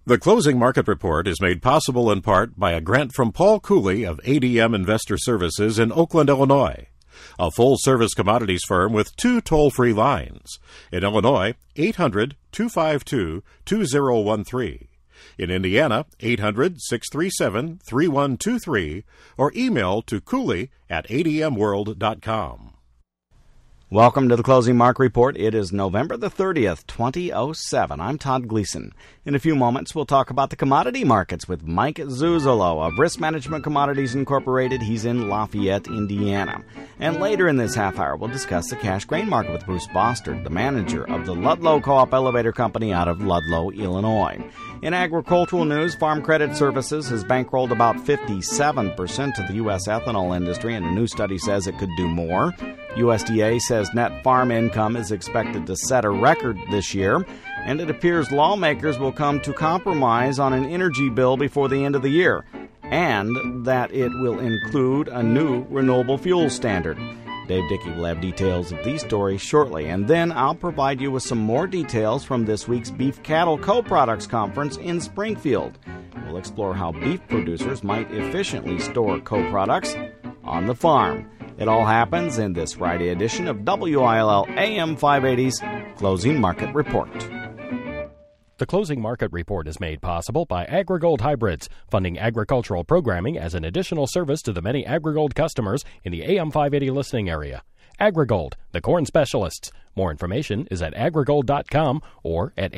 The Closing Market Report is made possible in part by a grant from Paul Cooley of ADM Investor Services in Oakland, Illinois, a full-service commodities firm with 2 toll-free lines. In Illinois, 800-252-2013. In Indiana, 800-637-3123, or email to cooley@admworld.com. Welcome to the Closing Market Report. It is November the 30th, 2007. I'm Todd Gleason. In a few moments, we'll talk about the commodity markets with Mike Zuzolo of Risk Management Commodities Incorporated. He's in Lafayette, Indiana. And later in this half hour, we'll discuss the cash grain market with Bruce Bostard, the manager of the Ludlow Co-op Elevator Company out of Ludlow, Illinois. In agricultural news, Farm Credit Services has bankrolled about 57% of the U.S. ethanol industry, and a new study says it could do more. USDA says net farm income is expected to set a record this year, and it appears lawmakers will come to compromise on an energy bill before the end of the year, and that it will include a new renewable fuel standard. Dave Dickey will have details of these stories shortly, and then I'll provide you with some more details from this week's Beef Cattle Co-Products Conference in Springfield. We'll explore how beef producers might efficiently store co-products on the farm. It all happens in this Friday edition of WILL AM 580's Closing Market Report. The Closing Market Report is made possible by AgriGold Hybrids, funding agricultural programming as an additional service to the many AgriGold customers in the AM 580 listening area. AgriGold, the corn specialists. More information is at agrigold.com or at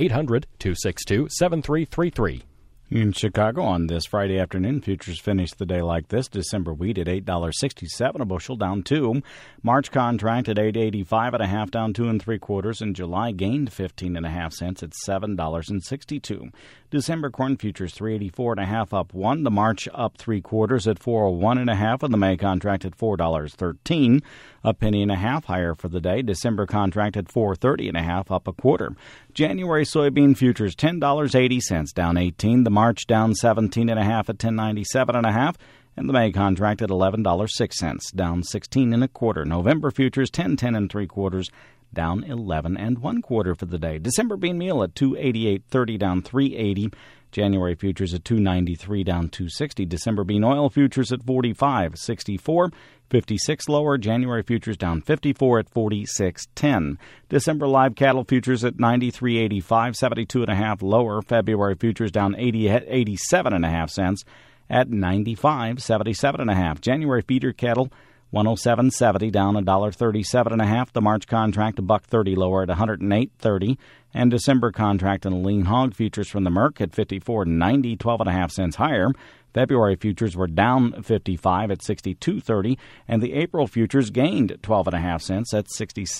800-262-7333. In Chicago on this Friday afternoon, futures finished the day like this. December wheat at $8.67 a bushel, down 2. March contract at $8.85 a half, down 2 3/4. And July gained 15.5 cents at $7.62. December corn futures $3.84 a half, up 1. The March up 3/4 at $4.01 a half, and the May contract at $4.13, a penny and a half higher for the day. December contract at $4.30 and a half, up a quarter. January soybean futures $10.80, down 18. The March down 17 and a half at 10.97 and a half, and the May contract at $11.06, down 16 and a quarter. November futures 10 3/4, down 11 1/4 for the day. December bean meal at $2.8830, down 3.80. January futures at $2.93, down 2.60. December bean oil futures at $45.64, 56 lower. January futures down 54 at $46.10. December live cattle futures at $93.85, 72 and a half lower. February futures down 87 and a half cents at $95.77 and a half. January feeder cattle $107.70, down $1.37 and a half. The March contract $1.30 lower at $108.30, and December contract in the lean hog futures from the Merck at $54.90, 12 and a half cents higher. February futures were down 55 at $62.30, and the April futures gained 12 and a half cents at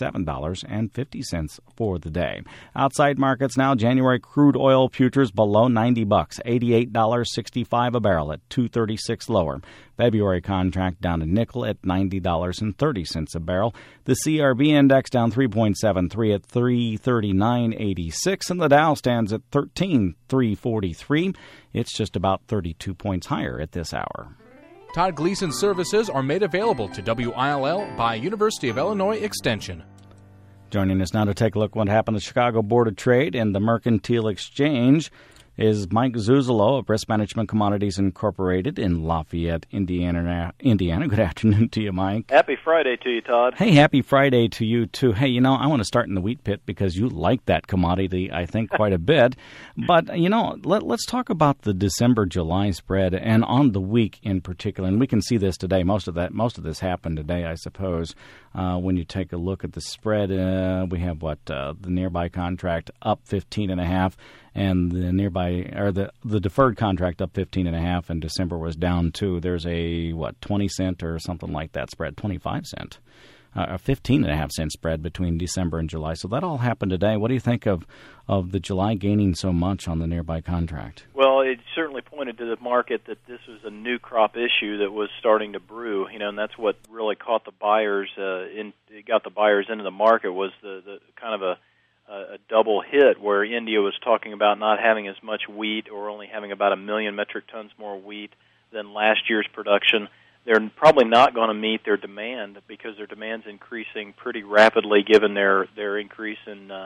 $67.50 for the day. Outside markets now, January crude oil futures below $90, $88.65 a barrel at $2.36 lower. February contract down a nickel at $90.30 a barrel. The CRB index down 3.73 at 339.86, and the Dow stands at 13,343. It's just about 32 points higher at this hour. Todd Gleason services are made available to WILL by University of Illinois Extension. Joining us now to take a look at what happened at the Chicago Board of Trade and the Mercantile Exchange is Mike Zuzolo of Risk Management Commodities Incorporated in Lafayette, Indiana. Good afternoon to you, Mike. Happy Friday to you, Todd. Hey, happy Friday to you, too. Hey, I want to start in the wheat pit because you like that commodity, I think, quite a bit. But, let's talk about the December-July spread and on the week in particular. And we can see this today. Most of this happened today, I suppose. When you take a look at the spread, we have the nearby contract up 15.5, and the deferred contract up 15.5, and December was down 2. There's a 20 cent or something like that spread, 25 cent, a 15.5 cent spread between December and July. So that all happened today. What do you think of the July gaining so much on the nearby contract? Well, it certainly pointed to the market that this was a new crop issue that was starting to brew, and that's what really caught the buyers got the buyers into the market, was the kind of a double hit where India was talking about not having as much wheat, or only having about 1 million metric tons more wheat than last year's production. They're probably not going to meet their demand because their demand's increasing pretty rapidly given their increase in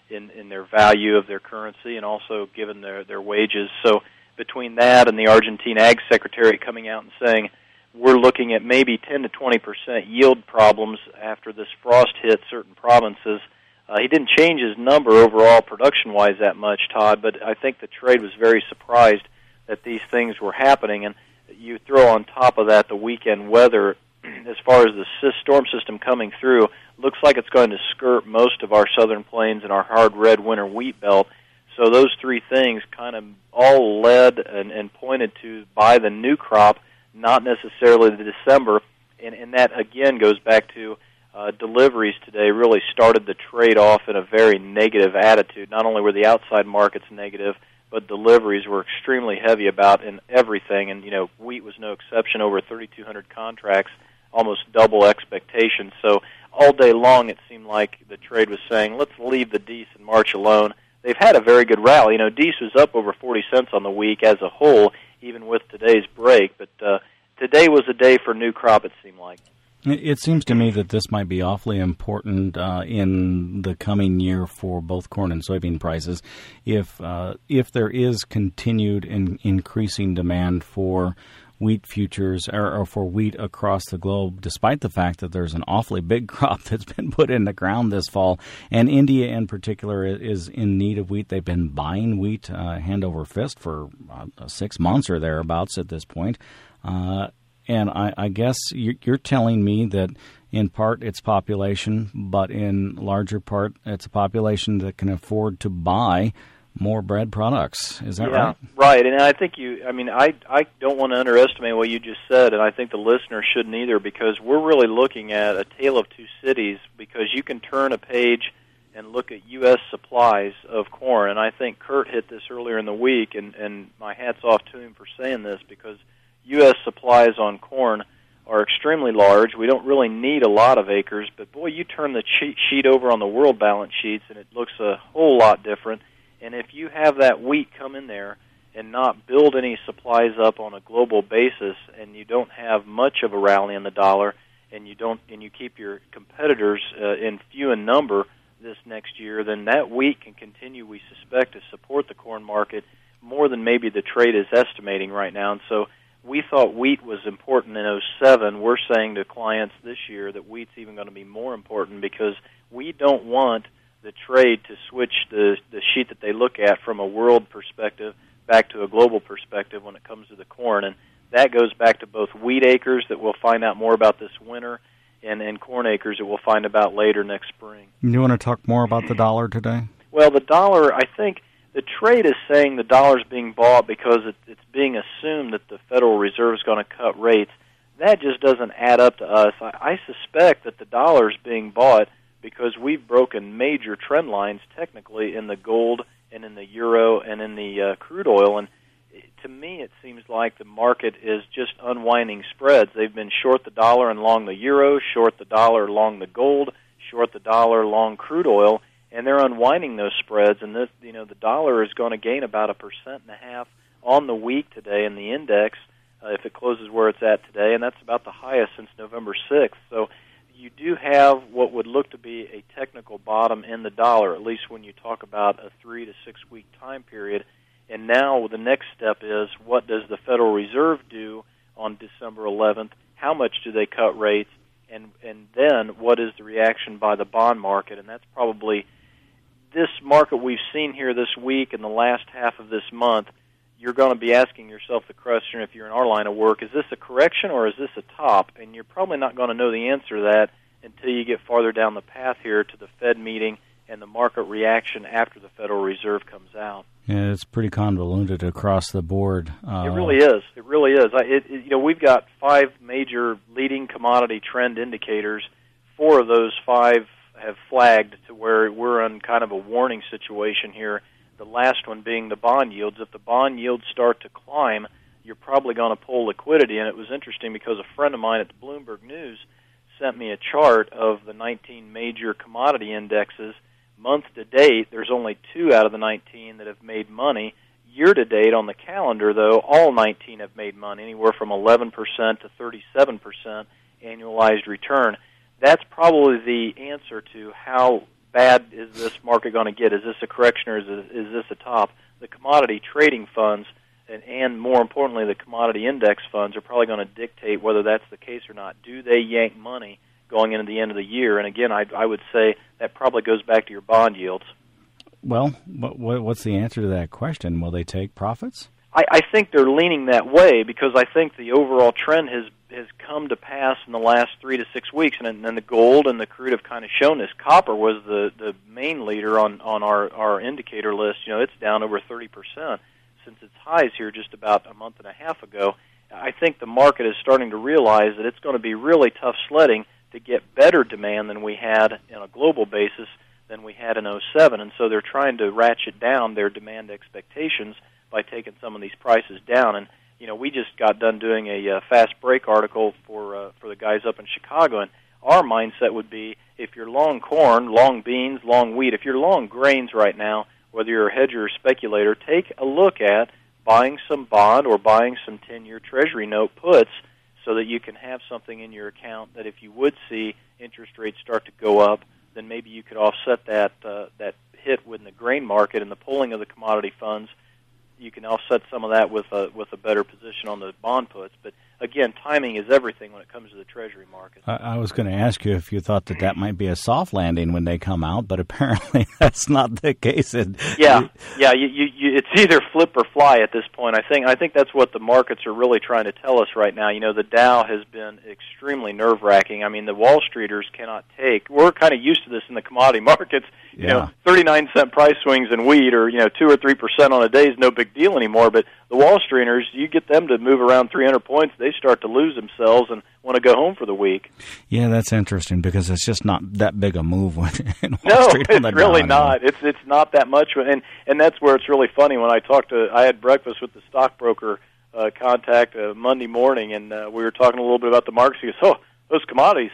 in their value of their currency, and also given their wages. So between that and the Argentine Ag Secretary coming out and saying we're looking at maybe 10 to 20% yield problems after this frost hit certain provinces, he didn't change his number overall production-wise that much, Todd, but I think the trade was very surprised that these things were happening. And you throw on top of that the weekend weather, as far as the storm system coming through, looks like it's going to skirt most of our southern plains and our hard red winter wheat belt. So those three things kind of all led and pointed to buy the new crop, not necessarily the December. And that, again, goes back to deliveries today really started the trade off in a very negative attitude. Not only were the outside markets negative, but deliveries were extremely heavy about in everything. And, wheat was no exception, over 3,200 contracts, almost double expectations. So all day long it seemed like the trade was saying, let's leave the Dees in March alone. They've had a very good rally. Dees was up over 40 cents on the week as a whole, even with today's break. But today was a day for new crop, it seemed like. It seems to me that this might be awfully important in the coming year for both corn and soybean prices. If there is continued increasing demand for wheat futures or for wheat across the globe, despite the fact that there's an awfully big crop that's been put in the ground this fall, and India in particular is in need of wheat. They've been buying wheat hand over fist for 6 months or thereabouts at this point. And I guess you're telling me that in part it's population, but in larger part it's a population that can afford to buy more bread products. Is that right? Right. And I think I don't want to underestimate what you just said, and I think the listener shouldn't either, because we're really looking at a tale of two cities, because you can turn a page and look at U.S. supplies of corn, and I think Kurt hit this earlier in the week, and my hat's off to him for saying this, because U.S. supplies on corn are extremely large. We don't really need a lot of acres, but boy, you turn the sheet over on the world balance sheets, and it looks a whole lot different. And if you have that wheat come in there and not build any supplies up on a global basis, and you don't have much of a rally in the dollar, and you keep your competitors in few in number this next year, then that wheat can continue, we suspect, to support the corn market more than maybe the trade is estimating right now. And so we thought wheat was important in 2007. We're saying to clients this year that wheat's even going to be more important, because we don't want the trade to switch the sheet that they look at from a world perspective back to a global perspective when it comes to the corn. And that goes back to both wheat acres that we'll find out more about this winter and corn acres that we'll find about later next spring. You want to talk more about the dollar today? Well, the dollar, I think the trade is saying the dollar's being bought because it's being assumed that the Federal Reserve is going to cut rates. That just doesn't add up to us. I suspect that the dollar's being bought because we've broken major trend lines technically in the gold and in the euro and in the crude oil. And to me, it seems like the market is just unwinding spreads. They've been short the dollar and long the euro, short the dollar, long the gold, short the dollar, long crude oil, and they're unwinding those spreads. And this, the dollar is going to gain about 1.5% on the week today in the index if it closes where it's at today, and that's about the highest since November 6th. So you do have what would look to be a technical bottom in the dollar, at least when you talk about a 3 to 6 week time period. And now the next step is, what does the Federal Reserve do on December 11th? How much do they cut rates? And then what is the reaction by the bond market? And that's probably this market we've seen here this week and the last half of this month. You're going to be asking yourself the question, if you're in our line of work, is this a correction or is this a top? And you're probably not going to know the answer to that until you get farther down the path here to the Fed meeting and the market reaction after the Federal Reserve comes out. Yeah, it's pretty convoluted across the board. It really is. It really is. We've got 5 major leading commodity trend indicators. 4 of those 5 have flagged to where we're in kind of a warning situation here. The last one being the bond yields. If the bond yields start to climb, you're probably going to pull liquidity. And it was interesting because a friend of mine at the Bloomberg News sent me a chart of the 19 major commodity indexes. Month to date, there's only 2 out of the 19 that have made money. Year to date on the calendar, though, all 19 have made money, anywhere from 11% to 37% annualized return. That's probably the answer to how bad is this market going to get? Is this a correction or is this a top? The commodity trading funds and more importantly, the commodity index funds are probably going to dictate whether that's the case or not. Do they yank money going into the end of the year? And again, I would say that probably goes back to your bond yields. Well, what's the answer to that question? Will they take profits? I think they're leaning that way because I think the overall trend has come to pass in the last 3 to 6 weeks, and then the gold and the crude have kind of shown this. Copper was the main leader on our indicator list. It's down over 30% since its highs here just about a month and a half ago. I think the market is starting to realize that it's going to be really tough sledding to get better demand than we had on a global basis than we had in 2007, and so they're trying to ratchet down their demand expectations by taking some of these prices down. And we just got done doing a fast break article for the guys up in Chicago, and our mindset would be if you're long corn, long beans, long wheat, if you're long grains right now, whether you're a hedger or speculator, take a look at buying some bond or buying some 10-year Treasury note puts so that you can have something in your account that if you would see interest rates start to go up, then maybe you could offset that hit within the grain market and the pulling of the commodity funds. You can offset some of that with a better position on the bond puts. But again, timing is everything when it comes to the Treasury market. I was going to ask you if you thought that might be a soft landing when they come out, but apparently that's not the case. Yeah. It's either flip or fly at this point. I think that's what the markets are really trying to tell us right now. The Dow has been extremely nerve-wracking. I mean, the Wall Streeters cannot take. We're kind of used to this in the commodity markets. 39-cent price swings in wheat or 2 or 3% on a day is no big deal anymore. But the Wall Streeters, you get them to move around 300 points, they start to lose themselves and want to go home for the week. Yeah, that's interesting because it's just not that big a move in Wall no, Street. No, it's really not. It's not that much, and that's where it's really funny. When I had breakfast with the stockbroker contact Monday morning, and we were talking a little bit about the markets. He goes, those commodities.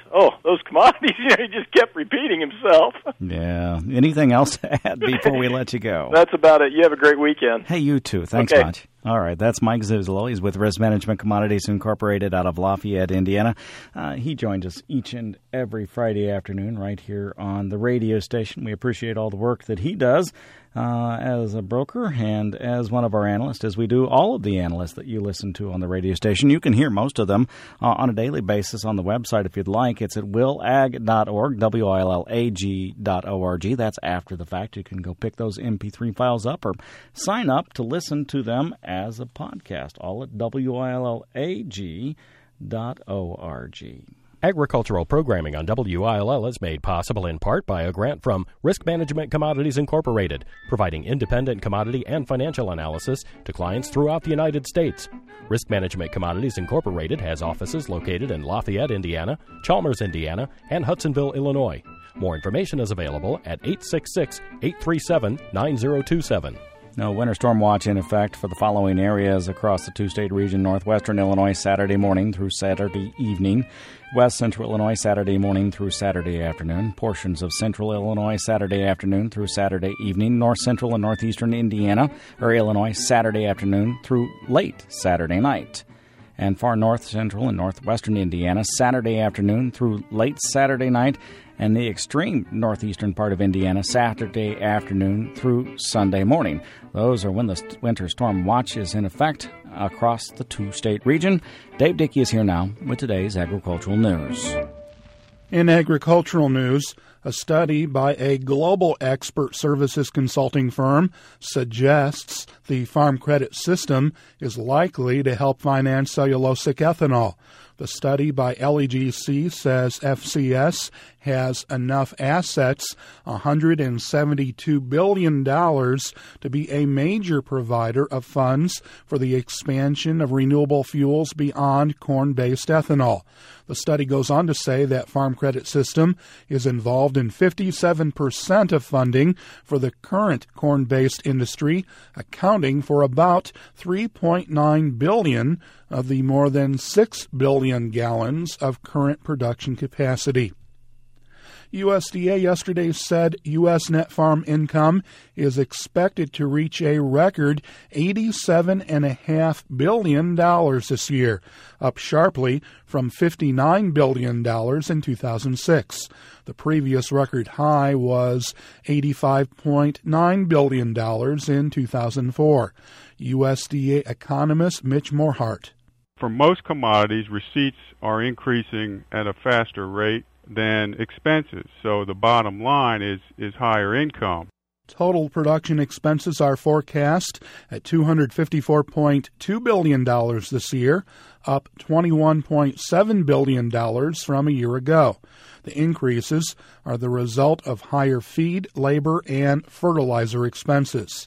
He just kept repeating himself. Yeah. Anything else to add before we let you go? That's about it. You have a great weekend. Hey, you too. Thanks much. All right. That's Mike Zuzolo. He's with Risk Management Commodities Incorporated out of Lafayette, Indiana. He joins us each and every Friday afternoon right here on the radio station. We appreciate all the work that he does as a broker and as one of our analysts, as we do all of the analysts that you listen to on the radio station. You can hear most of them on a daily basis on the website if you'd like. It's at willag.org, willag.org. That's after the fact. You can go pick those MP3 files up or sign up to listen to them as a podcast, all at willag.org. Agricultural programming on WILL is made possible in part by a grant from Risk Management Commodities Incorporated, providing independent commodity and financial analysis to clients throughout the United States. Risk Management Commodities Incorporated has offices located in Lafayette, Indiana, Chalmers, Indiana, and Hudsonville, Illinois. More information is available at 866-837-9027. No winter storm watch in effect for the following areas across the two-state region: northwestern Illinois Saturday morning through Saturday evening, west central Illinois Saturday morning through Saturday afternoon, portions of central Illinois Saturday afternoon through Saturday evening, north central and northeastern Illinois Saturday afternoon through late Saturday night, and far north central and northwestern Indiana Saturday afternoon through late Saturday night, and the extreme northeastern part of Indiana Saturday afternoon through Sunday morning. Those are when the winter storm watch is in effect across the two-state region. Dave Dickey is here now with today's agricultural news. In agricultural news, a study by a global expert services consulting firm suggests the Farm Credit System is likely to help finance cellulosic ethanol. The study by LEGC says FCS has enough assets, $172 billion, to be a major provider of funds for the expansion of renewable fuels beyond corn-based ethanol. The study goes on to say that Farm Credit System is involved in 57% of funding for the current corn-based industry, accounting for about $3.9 billion of the more than 6 billion gallons of current production capacity. USDA yesterday said U.S. net farm income is expected to reach a record $87.5 billion this year, up sharply from $59 billion in 2006. The previous record high was $85.9 billion in 2004. USDA economist Mitch Morhart. For most commodities, receipts are increasing at a faster rate than expenses, so the bottom line is higher income. Total production expenses are forecast at $254.2 billion this year, up $21.7 billion from a year ago. The increases are the result of higher feed, labor, and fertilizer expenses.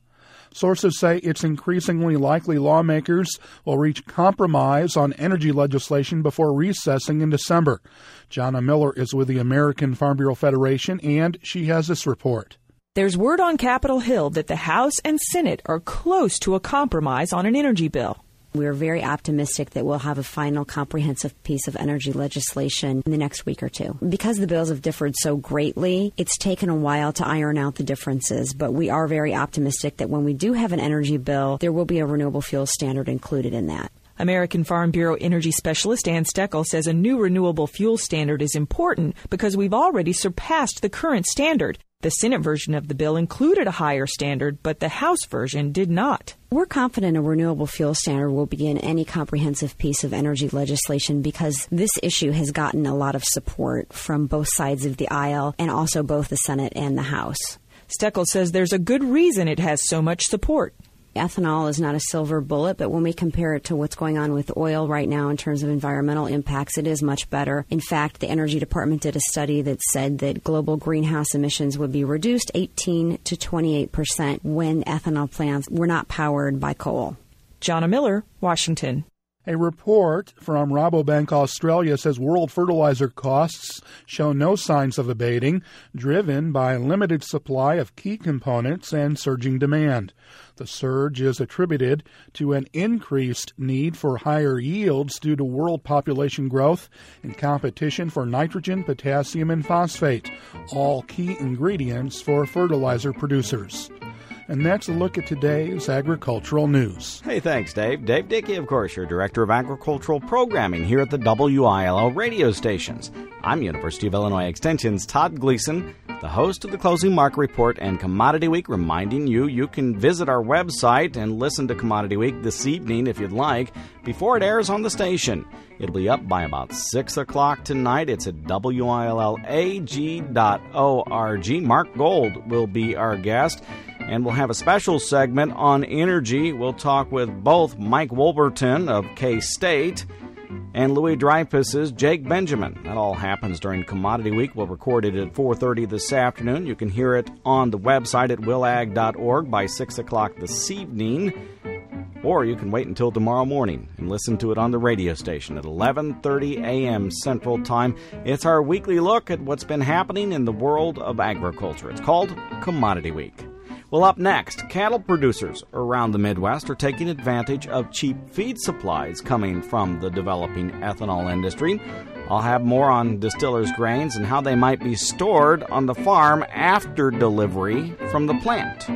Sources say it's increasingly likely lawmakers will reach compromise on energy legislation before recessing in December. Jonna Miller is with the American Farm Bureau Federation, and she has this report. There's word on Capitol Hill that the House and Senate are close to a compromise on an energy bill. We're very optimistic that we'll have a final comprehensive piece of energy legislation in the next week or two. Because the bills have differed so greatly, it's taken a while to iron out the differences, but we are very optimistic that when we do have an energy bill, there will be a renewable fuel standard included in that. American Farm Bureau energy specialist Ann Steckel says a new renewable fuel standard is important because we've already surpassed the current standard. The Senate version of the bill included a higher standard, but the House version did not. We're confident a renewable fuel standard will be in any comprehensive piece of energy legislation because this issue has gotten a lot of support from both sides of the aisle and also both the Senate and the House. Steckel says there's a good reason it has so much support. Ethanol is not a silver bullet, but when we compare it to what's going on with oil right now in terms of environmental impacts, it is much better. In fact, the Energy Department did a study that said that global greenhouse emissions would be reduced 18 to 28% when ethanol plants were not powered by coal. Jonna Miller, Washington. A report from Rabobank Australia says world fertilizer costs show no signs of abating, driven by a limited supply of key components and surging demand. The surge is attributed to an increased need for higher yields due to world population growth and competition for nitrogen, potassium, and phosphate, all key ingredients for fertilizer producers. And that's a look at today's agricultural news. Hey, thanks, Dave. Dave Dickey, of course, your Director of Agricultural Programming here at the WILL radio stations. I'm University of Illinois Extension's Todd Gleason, the host of the Closing Market Report and Commodity Week, reminding you can visit our website and listen to Commodity Week this evening if you'd like, before it airs on the station. It'll be up by about 6 o'clock tonight. It's at WILLAG.org. Mark Gold will be our guest. And we'll have a special segment on energy. We'll talk with both Mike Wolverton of K-State and Louis Dreyfus's Jake Benjamin. That all happens during Commodity Week. We'll record it at 4:30 this afternoon. You can hear it on the website at willag.org by 6 o'clock this evening. Or you can wait until tomorrow morning and listen to it on the radio station at 11:30 a.m. Central Time. It's our weekly look at what's been happening in the world of agriculture. It's called Commodity Week. Well, up next, cattle producers around the Midwest are taking advantage of cheap feed supplies coming from the developing ethanol industry. I'll have more on distillers' grains and how they might be stored on the farm after delivery from the plant.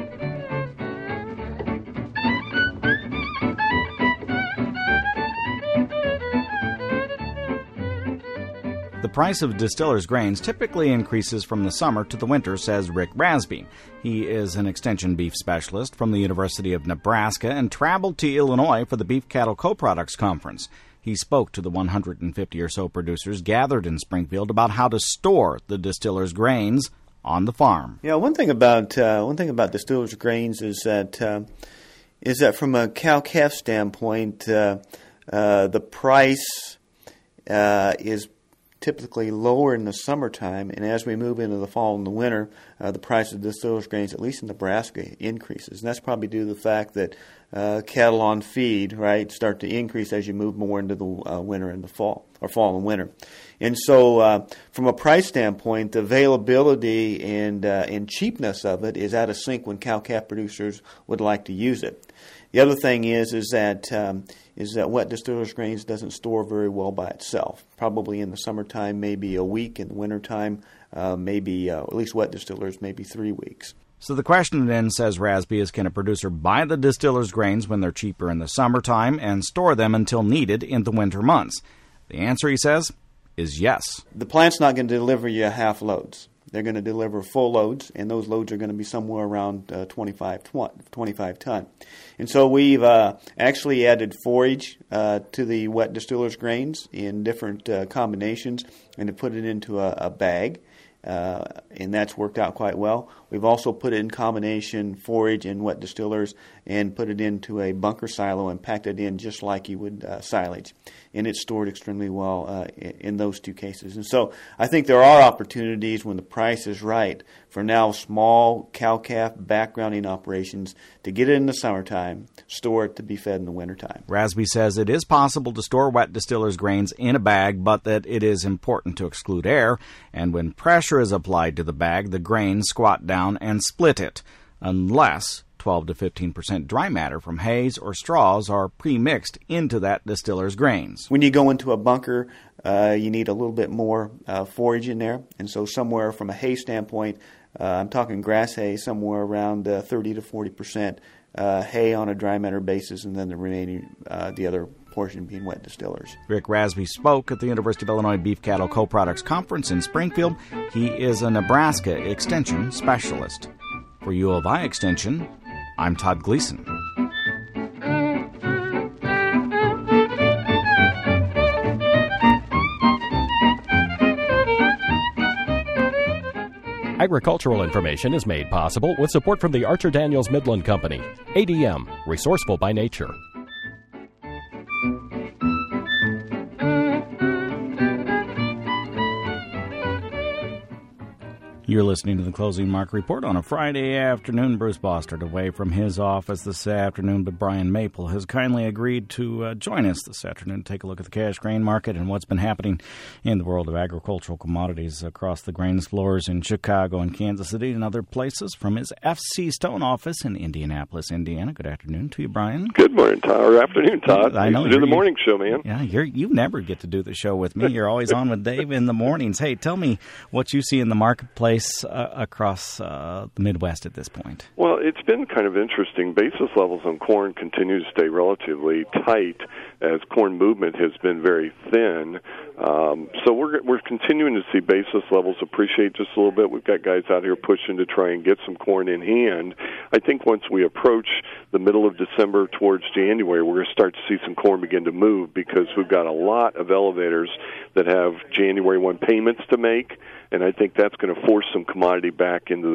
The price of distillers' grains typically increases from the summer to the winter, says Rick Rasby. He is an extension beef specialist from the University of Nebraska and traveled to Illinois for the Beef Cattle Co-Products Conference. He spoke to the 150 or so producers gathered in Springfield about how to store the distillers' grains on the farm. Yeah, one thing about distillers' grains is that from a cow-calf standpoint, the price is typically lower in the summertime, and as we move into the fall and the winter, the price of distillers' grains, at least in Nebraska, increases. And that's probably due to the fact that cattle on feed, right, start to increase as you move more into the winter and the fall, or fall and winter. And so from a price standpoint, the availability and cheapness of it is out of sync when cow-calf producers would like to use it. The other thing is that wet distillers grains doesn't store very well by itself. Probably in the summertime, maybe a week. In the wintertime, maybe at least wet distillers, maybe 3 weeks. So the question then, says Rasby, is can a producer buy the distiller's grains when they're cheaper in the summertime and store them until needed in the winter months? The answer, he says, is yes. The plant's not going to deliver you half loads. They're going to deliver full loads, and those loads are going to be somewhere around 25 ton. And so we've actually added forage to the wet distiller's grains in different combinations and to put it into a bag. And that's worked out quite well. We've also put it in combination forage and wet distillers and put it into a bunker silo and packed it in just like you would silage. And it's stored extremely well in those two cases. And so I think there are opportunities when the price is right for now small cow-calf backgrounding operations to get it in the summertime, store it to be fed in the wintertime. Rasby says it is possible to store wet distillers grains in a bag, but that it is important to exclude air, and when pressure is applied to the bag, the grains squat down and split it, unless 12 to 15% dry matter from hays or straws are pre-mixed into that distiller's grains. When you go into a bunker, you need a little bit more forage in there, and so somewhere from a hay standpoint, I'm talking grass hay, somewhere around 30 to 40% hay on a dry matter basis, and then the remaining, the other portion being wet distillers. Rick Rasby spoke at the University of Illinois Beef Cattle Co-Products Conference in Springfield. He is a Nebraska Extension Specialist. For U of I Extension, I'm Todd Gleason. Agricultural information is made possible with support from the Archer Daniels Midland Company. ADM, resourceful by nature. You're listening to the Closing Market Report on a Friday afternoon. Bruce Bostard away from his office this afternoon, but Brian Maple has kindly agreed to join us this afternoon to take a look at the cash grain market and what's been happening in the world of agricultural commodities across the grain floors in Chicago and Kansas City and other places from his F.C. Stone office in Indianapolis, Indiana. Good afternoon to you, Brian. Good morning, Todd. Or afternoon, Todd. I know you do the morning show, man. Yeah, you never get to do the show with me. You're always on with Dave in the mornings. Hey, tell me what you see in the marketplace across the Midwest at this point. Well, it's been kind of interesting. Basis levels on corn continue to stay relatively tight as corn movement has been very thin. So we're continuing to see basis levels appreciate just a little bit. We've got guys out here pushing to try and get some corn in hand. I think once we approach the middle of December towards January, we're going to start to see some corn begin to move because we've got a lot of elevators that have January 1 payments to make, and I think that's going to force some commodity back into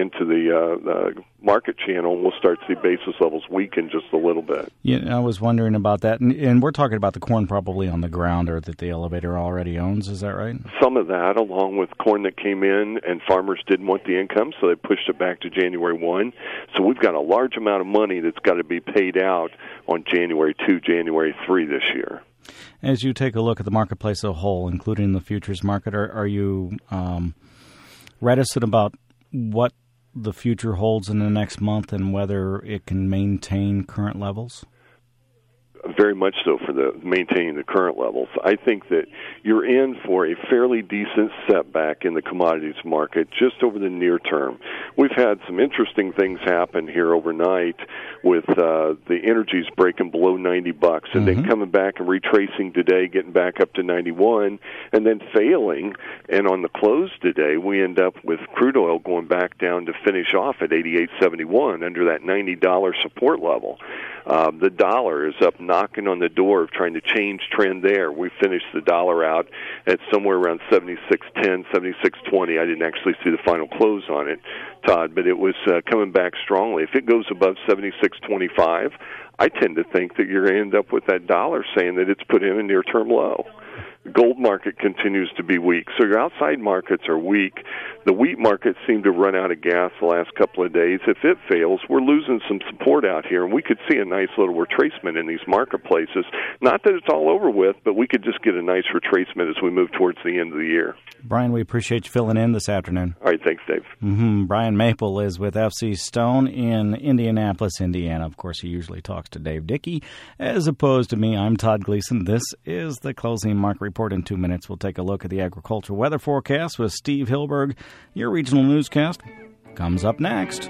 the market channel, and we'll start to see basis levels weaken just a little bit. Yeah, I was wondering about that, and we're talking about the corn probably on the ground or that the elevator already owns, is that right? Some of that, along with corn that came in, and farmers didn't want the income, so they pushed it back to January 1. So we've got a large amount of money that's got to be paid out on January 2, January 3 this year. As you take a look at the marketplace as a whole, including the futures market, are you reticent about what the future holds in the next month and whether it can maintain current levels? Very much so for maintaining the current levels. I think that you're in for a fairly decent setback in the commodities market just over the near term. We've had some interesting things happen here overnight with the energies breaking below $90 and then coming back and retracing today, getting back up to 91, and then failing. And on the close today, we end up with crude oil going back down to finish off at $88.71 under that $90 support level. The dollar is up knocking on the door of trying to change trend there. We finished the dollar out at somewhere around 76.10, 76.20. I didn't actually see the final close on it, Todd, but it was coming back strongly. If it goes above 76.25, I tend to think that you're going to end up with that dollar saying that it's put in a near-term low. gold market continues to be weak. So your outside markets are weak. The wheat markets seem to run out of gas the last couple of days. If it fails, we're losing some support out here, and we could see a nice little retracement in these marketplaces. Not that it's all over with, but we could just get a nice retracement as we move towards the end of the year. Brian, we appreciate you filling in this afternoon. All right, thanks, Dave. Brian Maple is with FC Stone in Indianapolis, Indiana. Of course, he usually talks to Dave Dickey. As opposed to me, I'm Todd Gleason. This is the Closing Market Report. In 2 minutes, we'll take a look at the agricultural weather forecast with Steve Hilberg. Your regional newscast comes up next.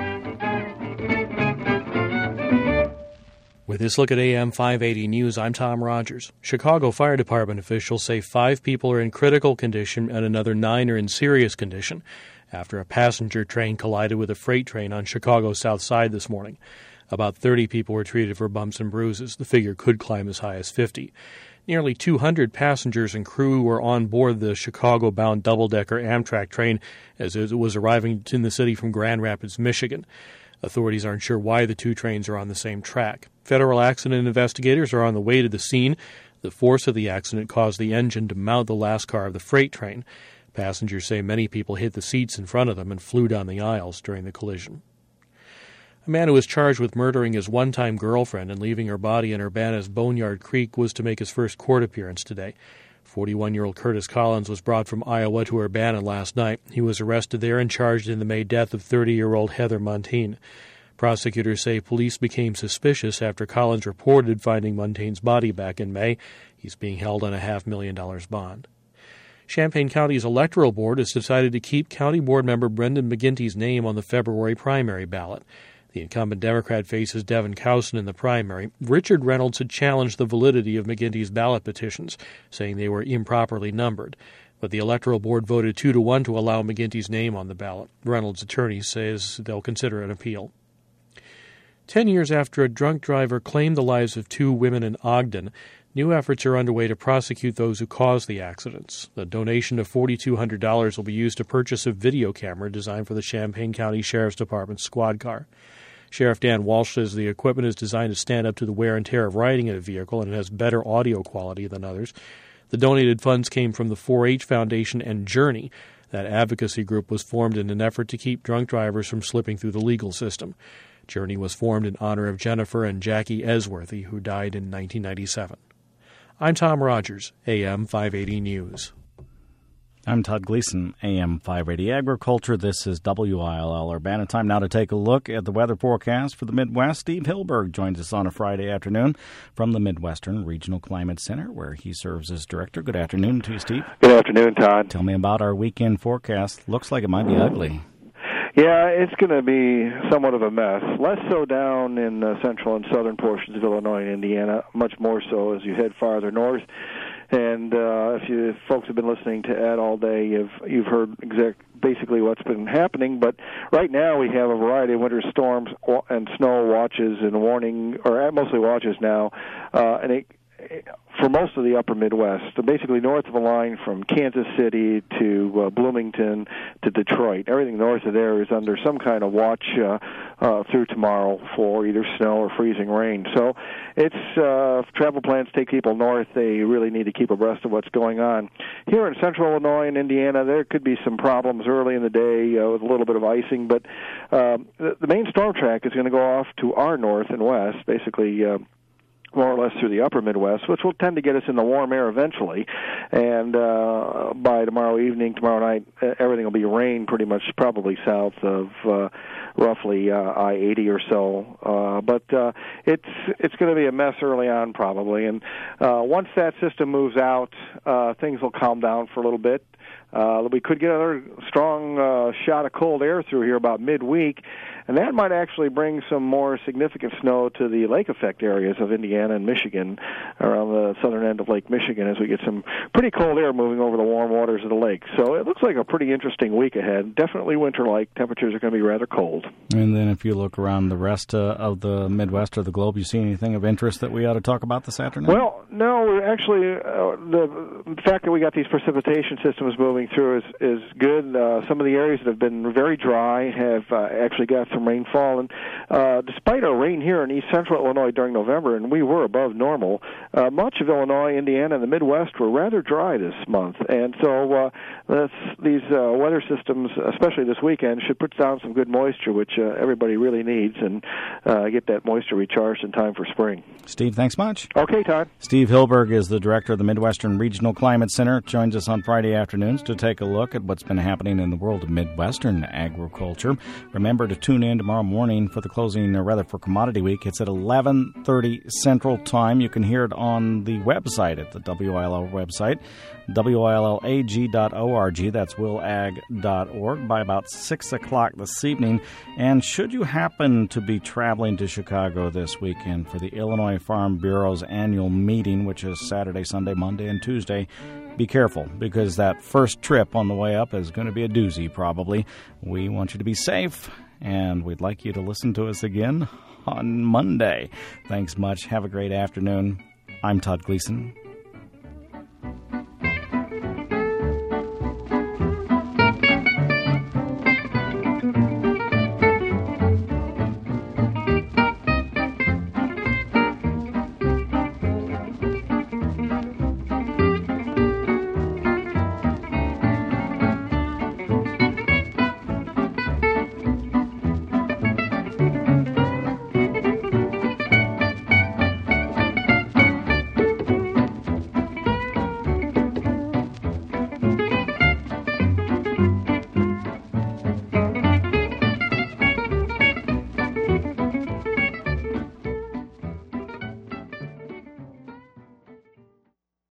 With this look at AM 580 News, I'm Tom Rogers. Chicago Fire Department officials say 5 people are in critical condition and another 9 are in serious condition after a passenger train collided with a freight train on Chicago's South Side this morning. About 30 people were treated for bumps and bruises. The figure could climb as high as 50. Nearly 200 passengers and crew were on board the Chicago-bound double-decker Amtrak train as it was arriving in the city from Grand Rapids, Michigan. Authorities aren't sure why the 2 trains are on the same track. Federal accident investigators are on the way to the scene. The force of the accident caused the engine to mount the last car of the freight train. Passengers say many people hit the seats in front of them and flew down the aisles during the collision. A man who was charged with murdering his one-time girlfriend and leaving her body in Urbana's Boneyard Creek was to make his first court appearance today. 41-year-old Curtis Collins was brought from Iowa to Urbana last night. He was arrested there and charged in the May death of 30-year-old Heather Montaigne. Prosecutors say police became suspicious after Collins reported finding Montaigne's body back in May. He's being held on a $500,000 bond. Champaign County's electoral board has decided to keep county board member Brendan McGinty's name on the February primary ballot. The incumbent Democrat faces Devin Cowson in the primary. Richard Reynolds had challenged the validity of McGinty's ballot petitions, saying they were improperly numbered. But the Electoral Board voted 2-1 to allow McGinty's name on the ballot. Reynolds' attorney says they'll consider an appeal. 10 years after a drunk driver claimed the lives of 2 women in Ogden, new efforts are underway to prosecute those who caused the accidents. The donation of $4,200 will be used to purchase a video camera designed for the Champaign County Sheriff's Department's squad car. Sheriff Dan Walsh says the equipment is designed to stand up to the wear and tear of riding in a vehicle, and it has better audio quality than others. The donated funds came from the 4-H Foundation and Journey. That advocacy group was formed in an effort to keep drunk drivers from slipping through the legal system. Journey was formed in honor of Jennifer and Jackie Esworthy, who died in 1997. I'm Tom Rogers, AM 580 News. I'm Todd Gleason, AM 580 Agriculture. This is WILL Urbana. Time now to take a look at the weather forecast for the Midwest. Steve Hilberg joins us on a Friday afternoon from the Midwestern Regional Climate Center, where he serves as director. Good afternoon to you, Steve. Good afternoon, Todd. Tell me about our weekend forecast. Looks like it might be ugly. Yeah, it's going to be somewhat of a mess. Less so down in central and southern portions of Illinois and Indiana, much more so as you head farther north. And if you folks have been listening to Ed all day, you've heard basically what's been happening. But right now we have a variety of winter storms and snow watches and warning, or mostly watches now, and for most of the upper Midwest, so basically north of the line from Kansas City to Bloomington to Detroit. Everything north of there is under some kind of watch through tomorrow for either snow or freezing rain. So it's travel plans take people north. They really need to keep abreast of what's going on. Here in central Illinois and Indiana, there could be some problems early in the day with a little bit of icing, but the main storm track is going to go off to our north and west, basically more or less through the upper Midwest, which will tend to get us in the warm air eventually. And by tomorrow evening, tomorrow night, everything will be rain pretty much probably south of roughly I-80 or so. But it's going to be a mess early on probably. And once that system moves out, things will calm down for a little bit. We could get another strong shot of cold air through here about midweek, and that might actually bring some more significant snow to the lake effect areas of Indiana and Michigan, around the southern end of Lake Michigan, as we get some pretty cold air moving over the warm waters of the lake. So it looks like a pretty interesting week ahead. Definitely winter-like. Temperatures are going to be rather cold. And then if you look around the rest of the Midwest or the globe, you see anything of interest that we ought to talk about this afternoon? Well, no, actually, the fact that we got these precipitation systems moving through is good. Some of the areas that have been very dry have actually got some some rainfall. And despite our rain here in east central Illinois during November, and we were above normal, much of Illinois, Indiana, and the Midwest were rather dry this month. And so these weather systems, especially this weekend, should put down some good moisture, which everybody really needs, and get that moisture recharged in time for spring. Steve, thanks much. Okay, Todd. Steve Hilberg is the director of the Midwestern Regional Climate Center. Joins us on Friday afternoons to take a look at what's been happening in the world of Midwestern agriculture. Remember to tune in tomorrow morning for the closing, or rather for Commodity Week. It's at 11:30 Central Time. You can hear it on the website at the WILL website, WILLAG.org. That's willag.org by about 6 o'clock this evening. And should you happen to be traveling to Chicago this weekend for the Illinois Farm Bureau's annual meeting, which is Saturday, Sunday, Monday, and Tuesday, be careful, because that first trip on the way up is going to be a doozy, probably. We want you to be safe, and we'd like you to listen to us again on Monday. Thanks much. Have a great afternoon. I'm Todd Gleason.